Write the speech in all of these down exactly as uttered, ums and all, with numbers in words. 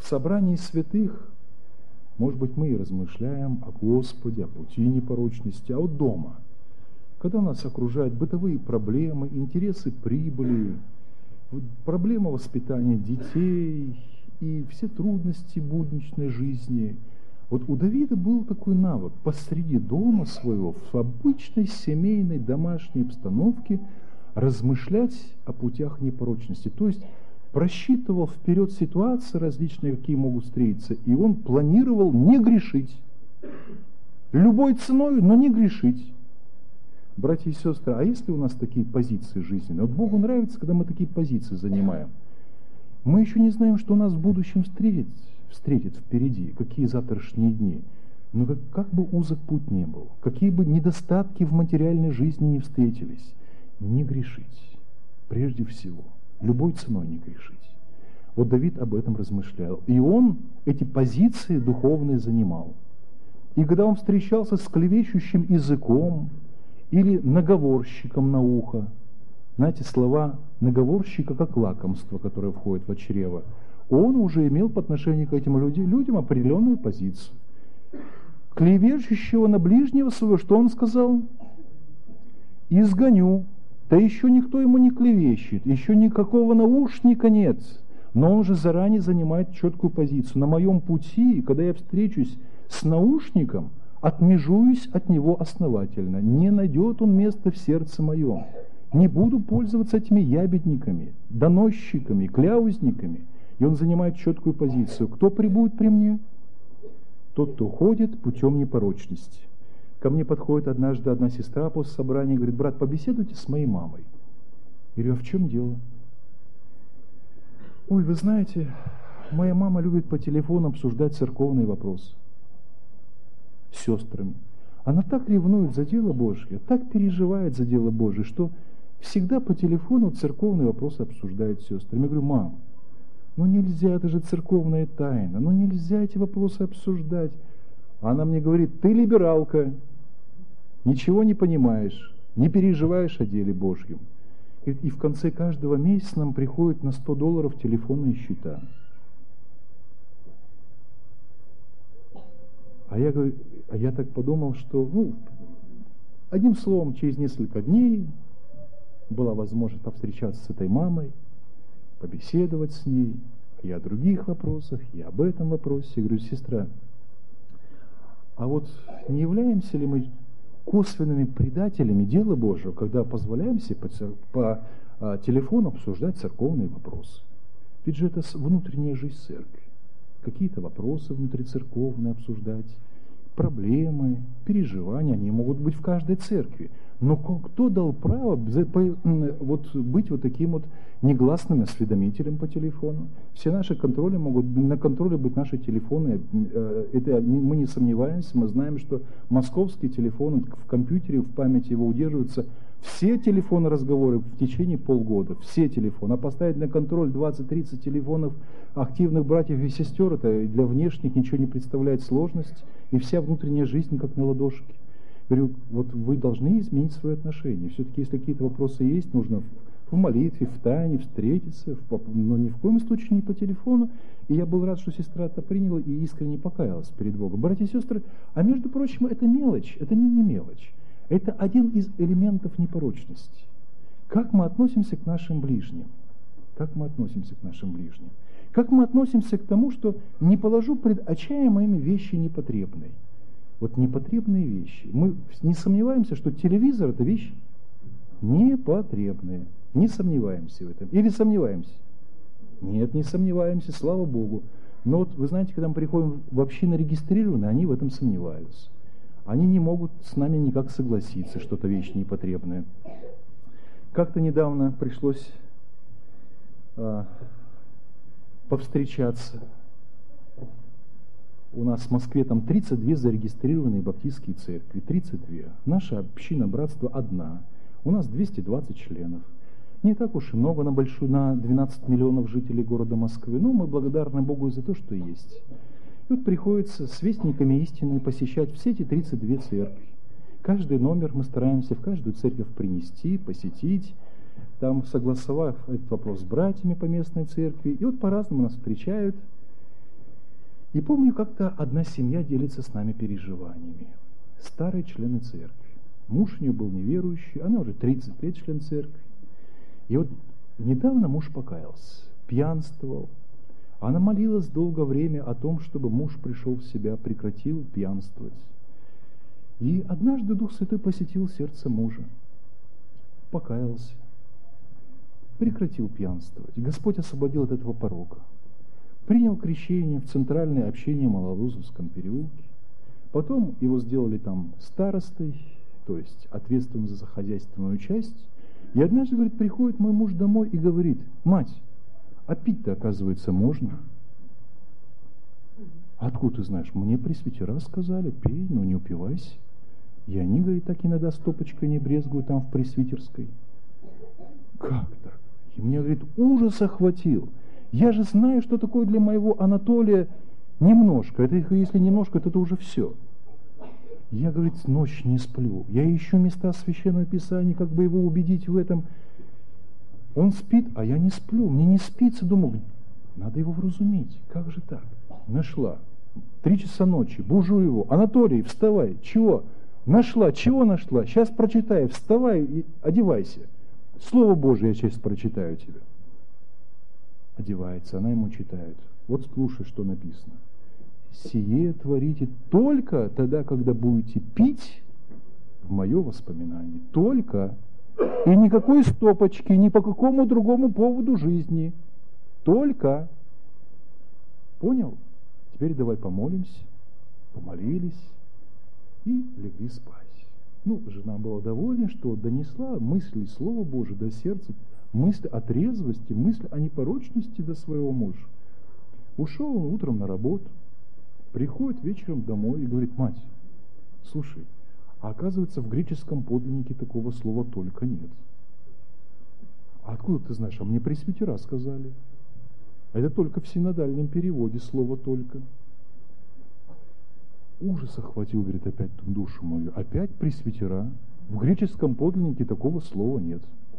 В собрании святых, может быть, мы и размышляем о Господе, о пути непорочности, а вот дома, когда нас окружают бытовые проблемы, интересы прибыли, проблема воспитания детей и все трудности будничной жизни. Вот у Давида был такой навык посреди дома своего, в обычной семейной домашней обстановке размышлять о путях непорочности. То есть просчитывал вперед ситуации различные, какие могут встретиться, и он планировал не грешить. Любой ценой, но не грешить. Братья и сестры, а если у нас такие позиции жизненные? Вот Богу нравится, когда мы такие позиции занимаем. Мы еще не знаем, что у нас в будущем встретит, встретит впереди, какие завтрашние дни. Но как, как бы узок путь не был, какие бы недостатки в материальной жизни не встретились, не грешить. Прежде всего, любой ценой не грешить. Вот Давид об этом размышлял. И он эти позиции духовные занимал. И когда он встречался с клевещущим языком или наговорщиком на ухо, знаете, слова наговорщика как лакомство, которое входит в чрево, он уже имел по отношению к этим людям, людям определенную позицию. Клевещущего на ближнего своего, что он сказал? Изгоню. Да еще никто ему не клевещет, еще никакого наушника нет. Но он же заранее занимает четкую позицию. На моем пути, когда я встречусь с наушником, отмежуюсь от него основательно. Не найдет он места в сердце моем. Не буду пользоваться этими ябедниками, доносчиками, кляузниками. И он занимает четкую позицию. Кто прибудет при мне? Тот, кто ходит путем непорочности. Ко мне подходит однажды одна сестра после собрания и говорит: брат, побеседуйте с моей мамой. Я говорю: а в чем дело? Ой, вы знаете, моя мама любит по телефону обсуждать церковные вопросы с сестрами. Она так ревнует за дело Божье, так переживает за дело Божье, что всегда по телефону церковные вопросы обсуждает с сестрами. Я говорю: мам, ну нельзя, это же церковная тайна, ну нельзя эти вопросы обсуждать. А она мне говорит: ты либералка, ничего не понимаешь, не переживаешь о деле Божьем. И, и в конце каждого месяца нам приходит на сто долларов телефонные счета. А я, говорю, а я так подумал, что, ну, одним словом, через несколько дней была возможность повстречаться с этой мамой, побеседовать с ней и о других вопросах, и об этом вопросе. Я говорю: сестра, а вот не являемся ли мы косвенными предателями дела Божьего, когда позволяем себе по, по а, телефону обсуждать церковные вопросы? Ведь же это внутренняя жизнь церкви. Какие-то вопросы внутрицерковные обсуждать, проблемы, переживания, они могут быть в каждой церкви. Но кто дал право вот, быть вот таким вот негласным осведомителем по телефону? Все наши контроли могут, на контроле быть наши телефоны. Это мы не сомневаемся, мы знаем, что московские телефоны в компьютере, в памяти его удерживаются все телефоны разговоры в течение полгода, все телефоны. А поставить на контроль двадцать-тридцать телефонов активных братьев и сестер, это для внешних ничего не представляет сложность, и вся внутренняя жизнь как на ладошке. Говорю, вот вы должны изменить свои отношения. Все-таки, если какие-то вопросы есть, нужно в молитве, в тайне встретиться, но ни в коем случае не по телефону. И я был рад, что сестра это приняла и искренне покаялась перед Богом. Братья и сестры, а между прочим, это мелочь, это не, не мелочь. Это один из элементов непорочности. Как мы относимся к нашим ближним? Как мы относимся к нашим ближним? Как мы относимся к тому, что не положу пред очами моими вещи непотребные? Вот непотребные вещи. Мы не сомневаемся, что телевизор – это вещь непотребная. Не сомневаемся в этом. Или сомневаемся? Нет, не сомневаемся, слава Богу. Но вот вы знаете, когда мы приходим в общины регистрированные, они в этом сомневаются. Они не могут с нами никак согласиться, что это вещь непотребная. Как-то недавно пришлось а, повстречаться. У нас в Москве там тридцать две зарегистрированные баптистские церкви. тридцать две. Наша община братства одна. У нас двести двадцать членов. Не так уж и много на большую, на двенадцать миллионов жителей города Москвы. Но мы благодарны Богу за то, что есть. И вот приходится с вестниками истины посещать все эти тридцать две церкви. Каждый номер мы стараемся в каждую церковь принести, посетить, там согласовав этот вопрос с братьями по местной церкви. И вот по-разному нас встречают. И помню, как-то одна семья делится с нами переживаниями. Старые члены церкви. Муж у нее был неверующий, она уже тридцать лет член церкви. И вот недавно муж покаялся, пьянствовал. Она молилась долгое время о том, чтобы муж пришел в себя, прекратил пьянствовать. И однажды Дух Святой посетил сердце мужа, покаялся, прекратил пьянствовать. Господь освободил от этого порока. Принял крещение в центральное общение в Малолузовском переулке. Потом его сделали там старостой, то есть ответственным за хозяйственную часть. И однажды, говорит, приходит мой муж домой и говорит: мать, а пить-то, оказывается, можно. Откуда ты знаешь? Мне пресвитера сказали, пей, но не упивайся. И они, говорит, так иногда стопочкой не брезгуют там в пресвитерской. Как так? И мне, говорит, ужас охватил. Я же знаю, что такое для моего Анатолия немножко. Это если немножко, то это уже все. Я, говорит, ночь не сплю. Я ищу места Священного Писания, как бы его убедить в этом. Он спит, а я не сплю. Мне не спится. Думаю, надо его вразумить. Как же так? Нашла. Три часа ночи. Бужу его. Анатолий, вставай. Чего? Нашла. Чего нашла? Сейчас прочитаю. Вставай и одевайся. Слово Божие я сейчас прочитаю тебе. Одевается. Она ему читает. Вот слушай, что написано. Сие творите только тогда, когда будете пить в мое воспоминание. Только. И никакой стопочки, ни по какому другому поводу жизни. Только. Понял? Теперь давай помолимся. Помолились и легли спать. Ну, жена была довольна, что донесла мысли Слова Божие до сердца, мысль о трезвости, мысль о непорочности до своего мужа. Ушел он утром на работу, приходит вечером домой и говорит: мать, слушай, а оказывается, в греческом подлиннике такого слова «только» нет. А откуда ты знаешь? А мне пресвитера сказали. Это только в синодальном переводе слово «только». Ужас охватил, говорит, опять душу мою. Опять пресвитера. В греческом подлиннике такого слова нет.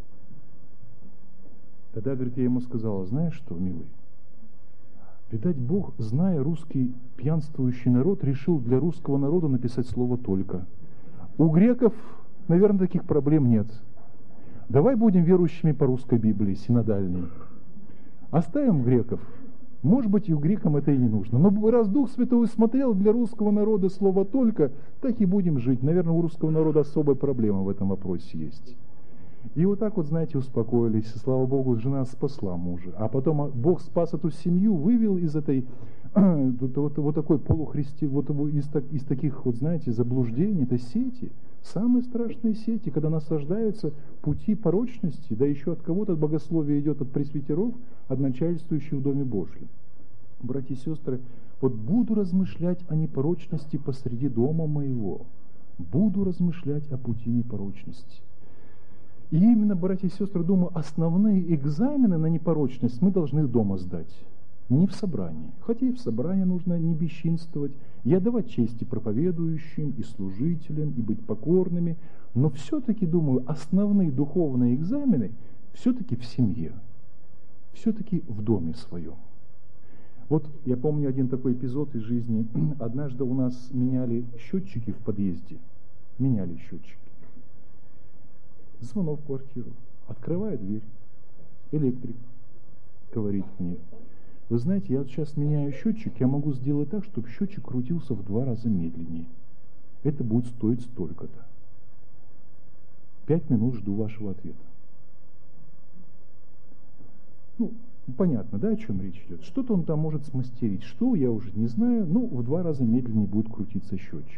Тогда, говорит, я ему сказала: знаешь что, милый, видать, Бог, зная русский пьянствующий народ, решил для русского народа написать слово «только». У греков, наверное, таких проблем нет. Давай будем верующими по русской Библии, синодальной. Оставим греков. Может быть, и у грекам это и не нужно. Но раз Дух Святой усмотрел для русского народа слово «только», так и будем жить. Наверное, у русского народа особая проблема в этом вопросе есть. И вот так вот, знаете, успокоились. Слава Богу, жена спасла мужа. А потом Бог спас эту семью, вывел из этой, вот, вот, вот такой полухристи, вот из, из таких, вот знаете, заблуждений, это сети. Самые страшные сети, когда насаждаются пути порочности, да еще от кого-то от богословия идет, от пресвитеров, от начальствующих в Доме Божьем. Братья и сестры, вот буду размышлять о непорочности посреди дома моего. Буду размышлять о пути непорочности. И именно, братья и сестры, думаю, основные экзамены на непорочность мы должны дома сдать. Не в собрании. Хотя и в собрании нужно не бесчинствовать, и отдавать чести проповедующим, и служителям, и быть покорными. Но все-таки, думаю, основные духовные экзамены все-таки в семье. Все-таки в доме своем. Вот я помню один такой эпизод из жизни. Однажды у нас меняли счетчики в подъезде. Меняли счетчики. Звонок в квартиру. Открываю дверь. Электрик говорит мне: вы знаете, я вот сейчас меняю счетчик, я могу сделать так, чтобы счетчик крутился в два раза медленнее. Это будет стоить столько-то. Пять минут жду вашего ответа. Ну, понятно, да, о чем речь идет? Что-то он там может смастерить. Что, я уже не знаю. Ну, в два раза медленнее будет крутиться счетчик.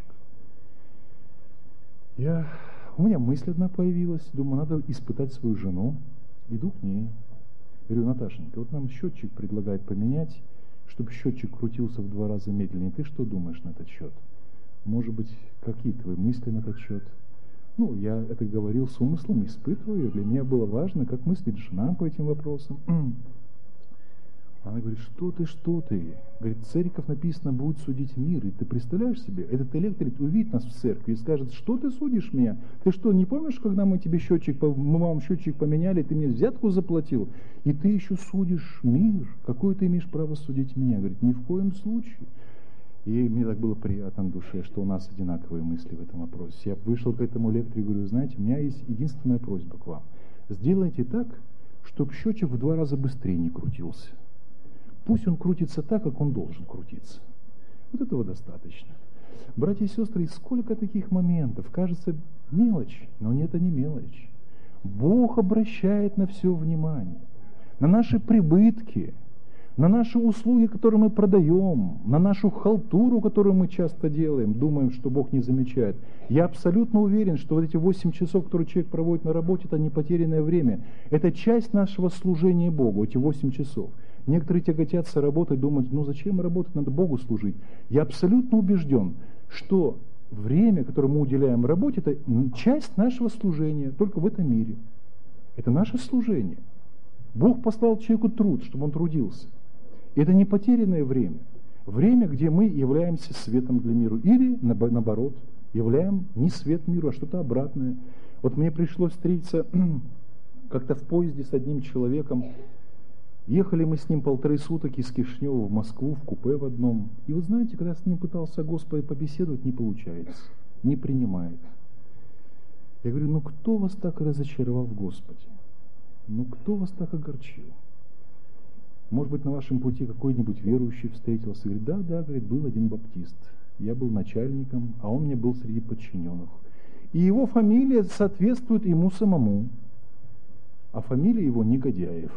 Я... У меня мысль одна появилась. Думаю, надо испытать свою жену. Иду к ней. Говорю: Наташенька, вот нам счетчик предлагают поменять, чтобы счетчик крутился в два раза медленнее. Ты что думаешь на этот счет? Может быть, какие твои мысли на этот счет? Ну, я это говорил с умыслом, испытываю. Для меня было важно, как мыслит жена по этим вопросам. Она говорит, что ты, что ты? Говорит, церковь написано, будет судить мир. И ты представляешь себе, этот электрик увидит нас в церкви и скажет, что ты судишь меня? Ты что, не помнишь, когда мы тебе счетчик, мы вам счетчик поменяли, ты мне взятку заплатил, и ты еще судишь мир? Какое ты имеешь право судить меня? Говорит, ни в коем случае. И мне так было приятно на душе, что у нас одинаковые мысли в этом вопросе. Я вышел к этому электрику и говорю, знаете, у меня есть единственная просьба к вам. Сделайте так, чтобы счетчик в два раза быстрее не крутился. Пусть он крутится так, как он должен крутиться. Вот этого достаточно. Братья и сестры, сколько таких моментов. Кажется, мелочь, но нет, это не мелочь. Бог обращает на все внимание. На наши прибытки, на наши услуги, которые мы продаем, на нашу халтуру, которую мы часто делаем, думаем, что Бог не замечает. Я абсолютно уверен, что вот эти восемь часов, которые человек проводит на работе, это не потерянное время. Это часть нашего служения Богу, эти восемь часов. Некоторые тяготятся работать, думают, ну зачем работать, надо Богу служить. Я абсолютно убежден, что время, которое мы уделяем работе, это часть нашего служения, только в этом мире. Это наше служение. Бог послал человеку труд, чтобы он трудился. И это не потерянное время. Время, где мы являемся светом для мира. Или, наоборот, являем не свет миру, а что-то обратное. Вот мне пришлось встретиться как-то в поезде с одним человеком. Ехали мы с ним полторы суток из Кишинева в Москву, в купе в одном. И вы знаете, когда с ним пытался о Господе побеседовать, не получается, не принимает. Я говорю, ну кто вас так разочаровал в Господе? Ну кто вас так огорчил? Может быть, на вашем пути какой-нибудь верующий встретился? Говорит, да, да, говорит, был один баптист. Я был начальником, а он мне был среди подчиненных. И его фамилия соответствует ему самому, а фамилия его Негодяев.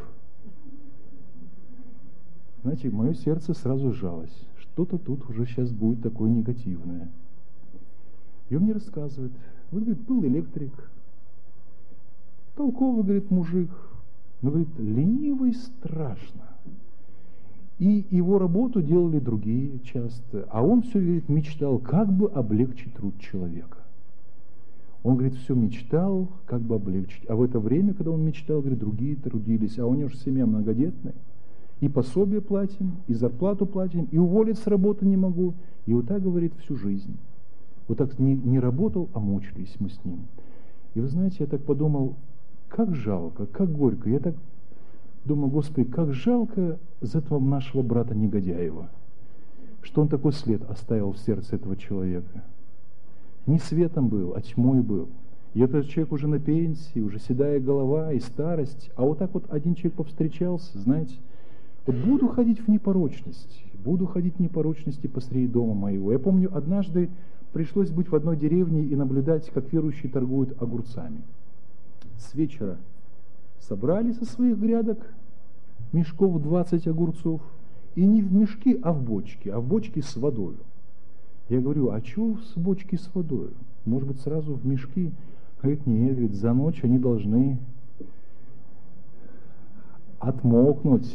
Знаете, мое сердце сразу сжалось. Что-то тут уже сейчас будет такое негативное. И он мне рассказывает. Вот, говорит, был электрик. Толковый, говорит, мужик. Но, говорит, ленивый страшно. И его работу делали другие часто. А он все, говорит, мечтал, как бы облегчить труд человека. Он, говорит, все мечтал, как бы облегчить. А в это время, когда он мечтал, говорит, другие трудились. А у него же семья многодетная. И пособие платим, и зарплату платим, и уволить с работы не могу. И вот так, говорит, всю жизнь. Вот так не, не работал, а мучились мы с ним. И вы знаете, я так подумал, как жалко, как горько. Я так думаю, Господи, как жалко за этого нашего брата Негодяева, что он такой след оставил в сердце этого человека. Не светом был, а тьмой был. И этот человек уже на пенсии, уже седая голова и старость. А вот так вот один человек повстречался, знаете, вот буду ходить в непорочность, буду ходить в непорочности посреди дома моего. Я помню, однажды пришлось быть в одной деревне и наблюдать, как верующие торгуют огурцами. С вечера собрали со своих грядок мешков двадцать огурцов, и не в мешки, а в бочки, а в бочки с водой. Я говорю, а что с бочки с водой? Может быть, сразу в мешки? Говорит, нет, говорит, за ночь они должны отмокнуть.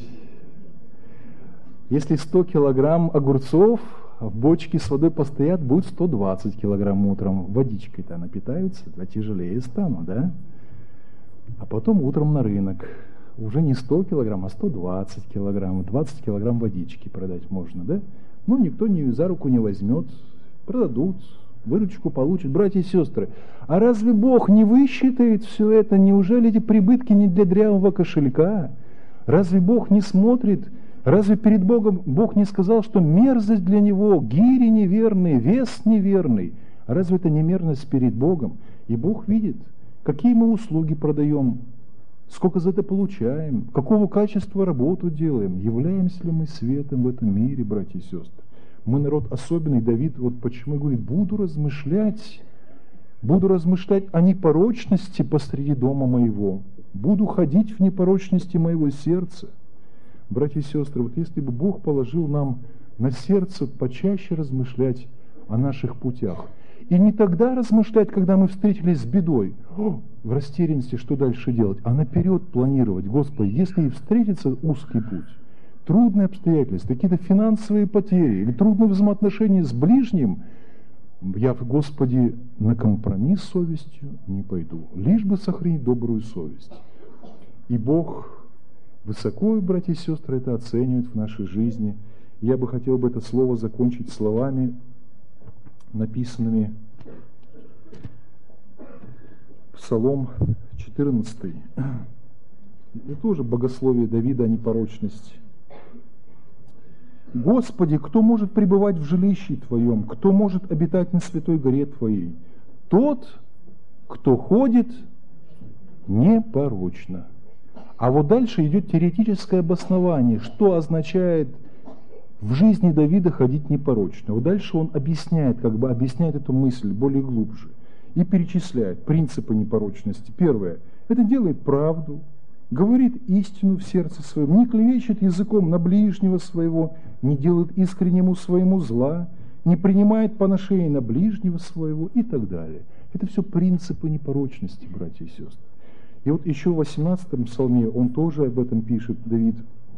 Если сто килограмм огурцов в бочке с водой постоят, будет сто двадцать килограмм утром. Водичкой-то напитаются, да тяжелее станут, да? А потом утром на рынок. Уже не сто килограмм, а сто двадцать килограмм. двадцать килограмм водички продать можно, да? Ну, никто не, за руку не возьмет. Продадут, выручку получат. Братья и сестры, а разве Бог не высчитает все это? Неужели эти прибытки не для дрявого кошелька? Разве Бог не смотрит? Разве перед Богом Бог не сказал, что мерзость для Него, гири неверные, вес неверный? А разве это не мерзость перед Богом? И Бог видит, какие мы услуги продаем, сколько за это получаем, какого качества работу делаем, являемся ли мы светом в этом мире, братья и сестры. Мы народ особенный. Давид, вот почему говорит, буду размышлять, буду размышлять о непорочности посреди дома моего, буду ходить в непорочности моего сердца. Братья и сестры, вот если бы Бог положил нам на сердце почаще размышлять о наших путях, и не тогда размышлять, когда мы встретились с бедой, о, в растерянности, что дальше делать, а наперед планировать. Господи, если и встретится узкий путь, трудные обстоятельства, какие-то финансовые потери или трудные взаимоотношения с ближним, я, Господи, на компромисс с совестью не пойду, лишь бы сохранить добрую совесть. И Бог высоко, братья и сестры, это оценивают в нашей жизни. Я бы хотел бы это слово закончить словами, написанными Псалом четырнадцатый. Это тоже богословие Давида о непорочности. «Господи, кто может пребывать в жилище Твоем? Кто может обитать на святой горе Твоей? Тот, кто ходит непорочно». А вот дальше идет теоретическое обоснование, что означает в жизни Давида ходить непорочно. Вот дальше он объясняет, как бы объясняет эту мысль более глубже и перечисляет принципы непорочности. Первое – это делает правду, говорит истину в сердце своем, не клевещет языком на ближнего своего, не делает искреннему своему зла, не принимает поношения на ближнего своего и так далее. Это все принципы непорочности, братья и сестры. И вот еще в восемнадцатом псалме он тоже об этом пишет, Давид,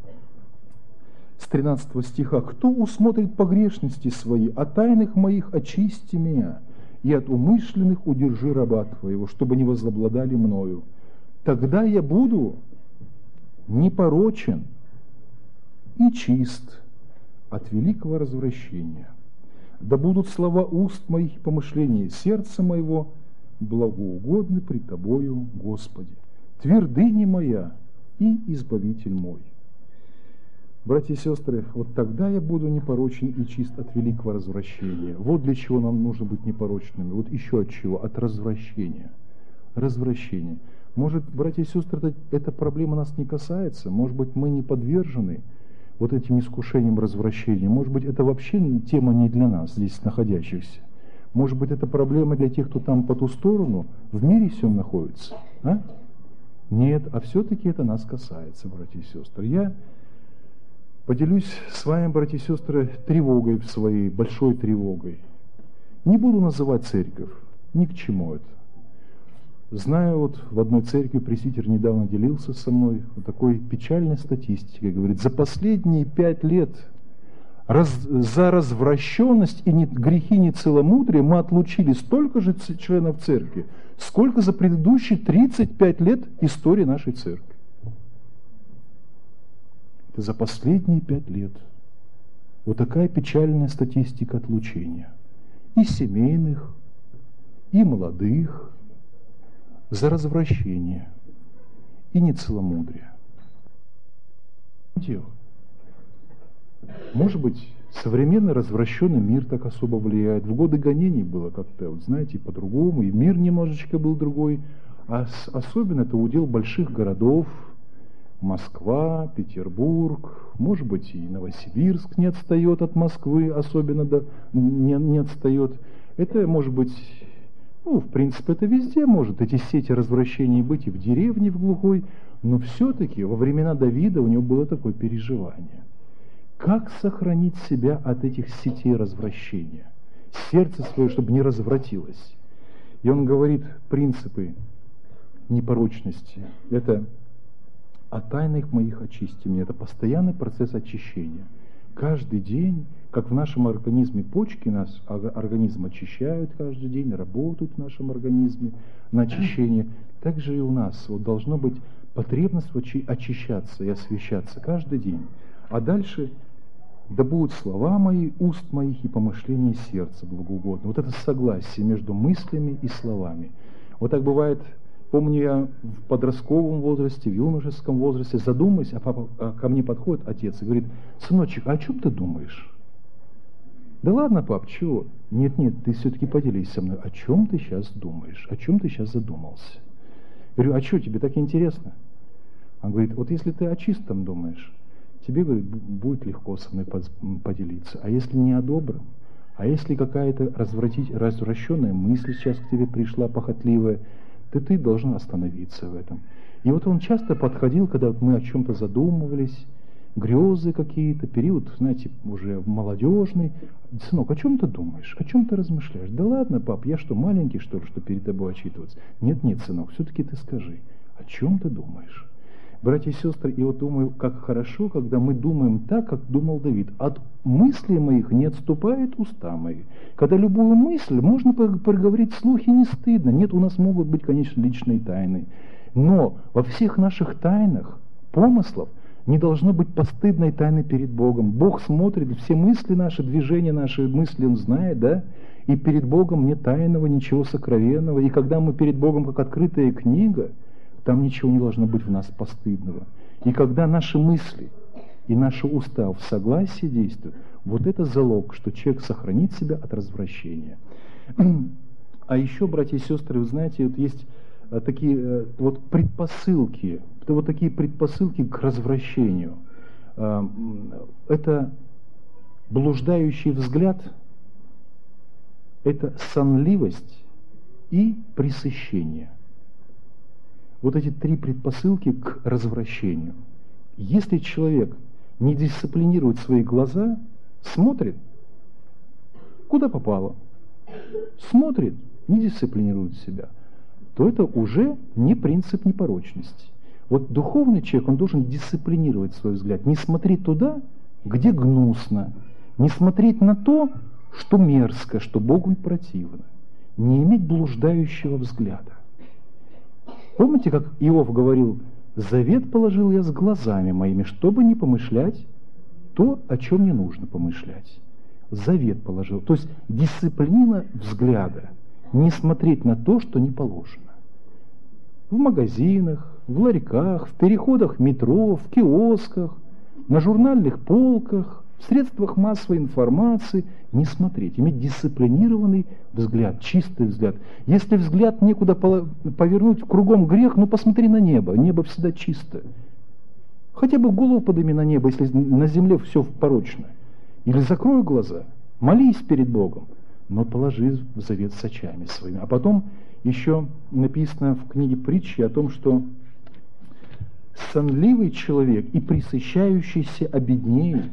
с тринадцатого стиха. «Кто усмотрит погрешности свои, от тайных моих очисти меня, и от умышленных удержи раба Твоего, чтобы не возобладали мною. Тогда я буду непорочен и чист от великого развращения. Да будут слова уст моих и помышления сердца моего благоугодны пред Тобою, Господи, твердыня моя и избавитель мой». Братья и сестры, вот тогда я буду непорочен и чист от великого развращения. Вот для чего нам нужно быть непорочными. Вот еще от чего? От развращения. Развращение. Может, братья и сестры, это, эта проблема нас не касается. Может быть, мы не подвержены вот этим искушениям развращения. Может быть, это вообще тема не для нас, здесь находящихся. Может быть, это проблема для тех, кто там по ту сторону, в мире всем находится. А? Нет, а все-таки это нас касается, братья и сестры. Я поделюсь с вами, братья и сестры, тревогой своей, большой тревогой. Не буду называть церковь, ни к чему это. Знаю, вот в одной церкви пресвитер недавно делился со мной вот такой печальной статистикой. Говорит, за последние пять лет раз, за развращенность и не, грехи нецеломудрия мы отлучили столько же членов церкви, сколько за предыдущие тридцать пять лет истории нашей церкви. Это за последние пять лет. Вот такая печальная статистика отлучения. И семейных, и молодых, за развращение и нецеломудрие. Дело. Может быть, современный развращенный мир так особо влияет. В годы гонений было как-то, вот знаете, по-другому, и мир немножечко был другой. А особенно это удел больших городов. Москва, Петербург, может быть, и Новосибирск не отстает от Москвы, особенно да, не, не отстает. Это может быть, ну, в принципе, это везде может, эти сети развращений быть и в деревне, в глухой, но все-таки во времена Давида у него было такое переживание. Как сохранить себя от этих сетей развращения? Сердце свое, чтобы не развратилось. И он говорит принципы непорочности. Это «от тайных моих очисти меня». Это постоянный процесс очищения. Каждый день, как в нашем организме почки, нас организм очищают каждый день, работают в нашем организме на очищение, так же и у нас вот должно быть потребность очищаться и освящаться каждый день. А дальше «да будут слова мои, уст моих и помышления сердца благоугодно». Вот это согласие между мыслями и словами. Вот так бывает. Помню, я в подростковом возрасте, в юношеском возрасте задумаюсь, а папа а ко мне подходит отец и говорит: «Сыночек, а о чем ты думаешь?» «Да ладно, пап, чего?» «Нет, нет, ты все-таки поделись со мной, о чем ты сейчас думаешь, о чем ты сейчас задумался?» Я говорю: «А что, тебе так интересно?» Он говорит: «Вот если ты о чистом думаешь, тебе, говорит, будет легко со мной поделиться, а если не о добром, а если какая-то развращенная мысль сейчас к тебе пришла, похотливая, то ты должен остановиться в этом». И вот он часто подходил, когда вот мы о чем-то задумывались, грезы какие-то, период, знаете, уже молодежный. «Сынок, о чем ты думаешь? О чем ты размышляешь?» «Да ладно, пап, я что, маленький, что ли, что перед тобой отчитываться?» «Нет, нет, сынок, все-таки ты скажи, о чем ты думаешь?» Братья и сестры, и вот думаю, как хорошо, когда мы думаем так, как думал Давид. «От мыслей моих не отступает уста мои». Когда любую мысль можно проговорить вслух, и не стыдно. Нет, у нас могут быть, конечно, личные тайны. Но во всех наших тайнах помыслов не должно быть постыдной тайны перед Богом. Бог смотрит, все мысли наши, движения наши, мысли Он знает, да? И перед Богом нет тайного, ничего сокровенного. И когда мы перед Богом как открытая книга, там ничего не должно быть в нас постыдного. И когда наши мысли и наши уста в согласии действуют, вот это залог, что человек сохранит себя от развращения. А еще, братья и сестры, вы знаете, вот есть такие вот предпосылки, вот такие предпосылки к развращению. Это блуждающий взгляд, это сонливость и пресыщение. Вот эти три предпосылки к развращению. Если человек не дисциплинирует свои глаза, смотрит, куда попало, смотрит, не дисциплинирует себя, то это уже не принцип непорочности. Вот духовный человек, он должен дисциплинировать свой взгляд, не смотреть туда, где гнусно, не смотреть на то, что мерзко, что Богу противно, не иметь блуждающего взгляда. Помните, как Иов говорил: «Завет положил я с глазами моими, чтобы не помышлять то, о чем не нужно помышлять». Завет положил. То есть дисциплина взгляда. Не смотреть на то, что не положено. В магазинах, в ларьках, в переходах метро, в киосках, на журнальных полках, в средствах массовой информации не смотреть, иметь дисциплинированный взгляд, чистый взгляд. Если взгляд некуда повернуть, кругом грех, ну посмотри на небо, небо всегда чисто. Хотя бы голову подними на небо, если на земле все порочно. Или закрой глаза, молись перед Богом, но положи в завет с очами своими. А потом еще написано в книге притчи о том, что сонливый человек и пресыщающийся обеднеет.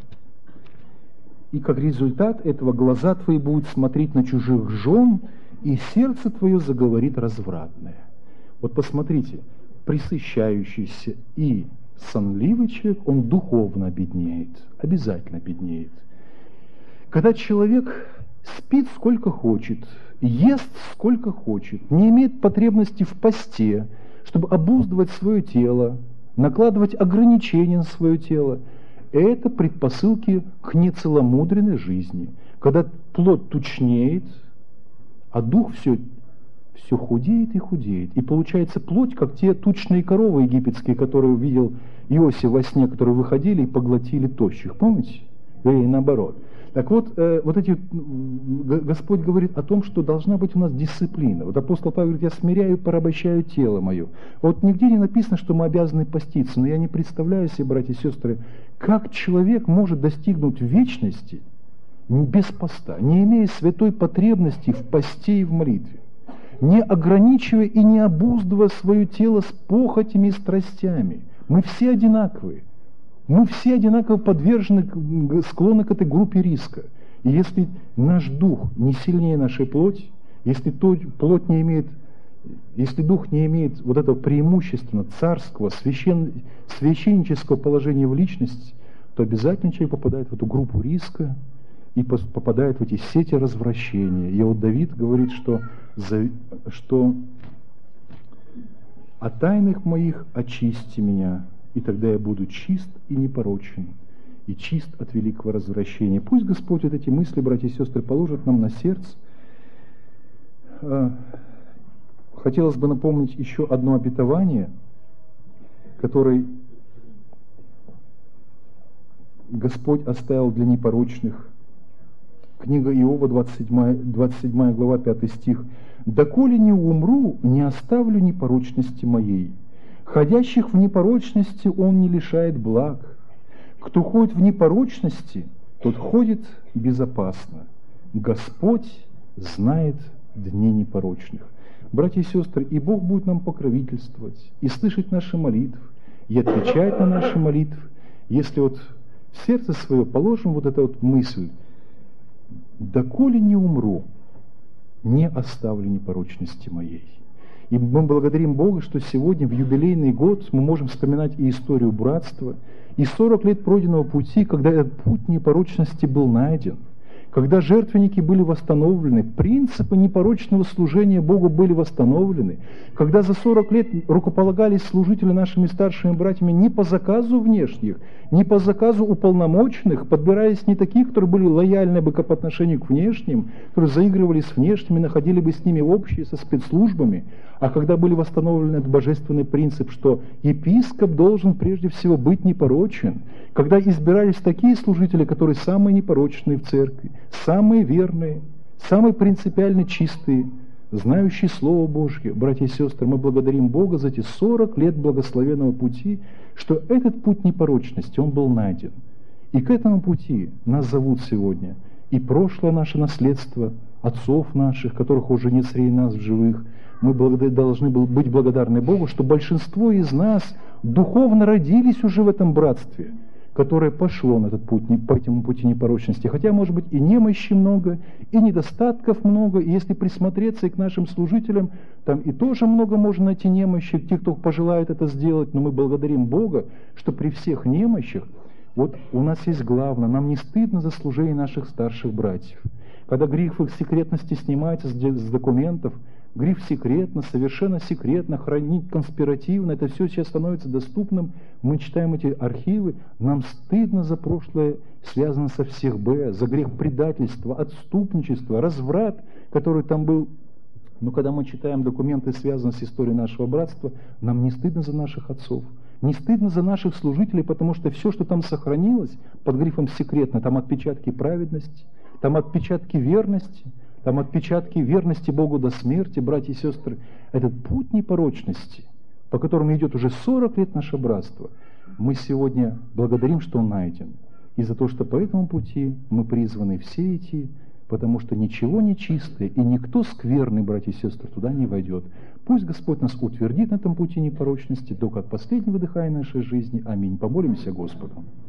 И как результат этого глаза твои будут смотреть на чужих жен, и сердце твое заговорит развратное. Вот посмотрите, пресыщающийся и сонливый человек, он духовно обеднеет, обязательно обеднеет. Когда человек спит сколько хочет, ест сколько хочет, не имеет потребности в посте, чтобы обуздывать свое тело, накладывать ограничения на свое тело, это предпосылки к нецеломудренной жизни. Когда плоть тучнеет, а дух все, все худеет и худеет. И получается плоть, как те тучные коровы египетские, которые увидел Иосиф во сне, которые выходили и поглотили тощих. Помните? Или наоборот. Так вот, э, вот эти, Господь говорит о том, что должна быть у нас дисциплина. Вот апостол Павел говорит: я смиряю и порабощаю тело мое. Вот нигде не написано, что мы обязаны поститься, но я не представляю себе, братья и сестры, как человек может достигнуть вечности без поста, не имея святой потребности в посте и в молитве, не ограничивая и не обуздывая свое тело с похотями и страстями. Мы все одинаковые. Мы все одинаково подвержены, склонны к этой группе риска. И если наш дух не сильнее нашей плоти, если плоть не имеет, если дух не имеет вот этого преимущественно царского, священ, священнического положения в личности, то обязательно человек попадает в эту группу риска и попадает в эти сети развращения. И вот Давид говорит, что, что «От тайных моих очисти меня, и тогда я буду чист и непорочен, и чист от великого развращения». Пусть Господь вот эти мысли, братья и сестры, положит нам на сердце. Хотелось бы напомнить еще одно обетование, которое Господь оставил для непорочных. Книга Иова, двадцать седьмая, двадцать седьмая глава, пятый стих. «Доколе не умру, не оставлю непорочности моей. Ходящих в непорочности Он не лишает благ. Кто ходит в непорочности, тот ходит безопасно. Господь знает дни непорочных». Братья и сестры, и Бог будет нам покровительствовать, и слышать наши молитвы, и отвечать на наши молитвы, если вот в сердце свое положим вот эту вот мысль: «Доколе не умру, не оставлю непорочности моей». И мы благодарим Бога, что сегодня, в юбилейный год, мы можем вспоминать и историю братства, и сорок лет пройденного пути, когда этот путь непорочности был найден, когда жертвенники были восстановлены, принципы непорочного служения Богу были восстановлены, когда за сорок лет рукополагались служители нашими старшими братьями не по заказу внешних, не по заказу уполномоченных, подбирались не такие, которые были лояльны бы по отношению к внешним, которые заигрывали с внешними, находили бы с ними общие со спецслужбами, а когда были восстановлены этот божественный принцип, что епископ должен прежде всего быть непорочен, когда избирались такие служители, которые самые непорочные в церкви, самые верные, самые принципиально чистые, знающие Слово Божье. Братья и сестры, мы благодарим Бога за эти сорок лет благословенного пути, что этот путь непорочности, он был найден. И к этому пути нас зовут сегодня и прошлое наше наследство, отцов наших, которых уже нет среди нас в живых. Мы должны быть благодарны Богу, что большинство из нас духовно родились уже в этом братстве, которое пошло на этот путь, по этому пути непорочности. Хотя, может быть, и немощи много, и недостатков много, и если присмотреться и к нашим служителям, там и тоже много можно найти немощи, те, кто пожелает это сделать, но мы благодарим Бога, что при всех немощах, вот у нас есть главное, нам не стыдно за служение наших старших братьев. Когда гриф их секретности снимается с документов, гриф секретно, совершенно секретно, хранить конспиративно, это все сейчас становится доступным. Мы читаем эти архивы, нам стыдно за прошлое, связано со всех Б, за грех предательства, отступничества, разврат, который там был. Но когда мы читаем документы, связанные с историей нашего братства, нам не стыдно за наших отцов, не стыдно за наших служителей, потому что все, что там сохранилось под грифом секретно, там отпечатки праведности, там отпечатки верности, там отпечатки верности Богу до смерти, братья и сестры. Этот путь непорочности, по которому идет уже сорок лет наше братство, мы сегодня благодарим, что он найден. И за то, что по этому пути мы призваны все идти, потому что ничего нечистое и никто скверный, братья и сестры, туда не войдет. Пусть Господь нас утвердит на этом пути непорочности, до как последний выдыхая нашей жизни. Аминь. Помолимся Господу.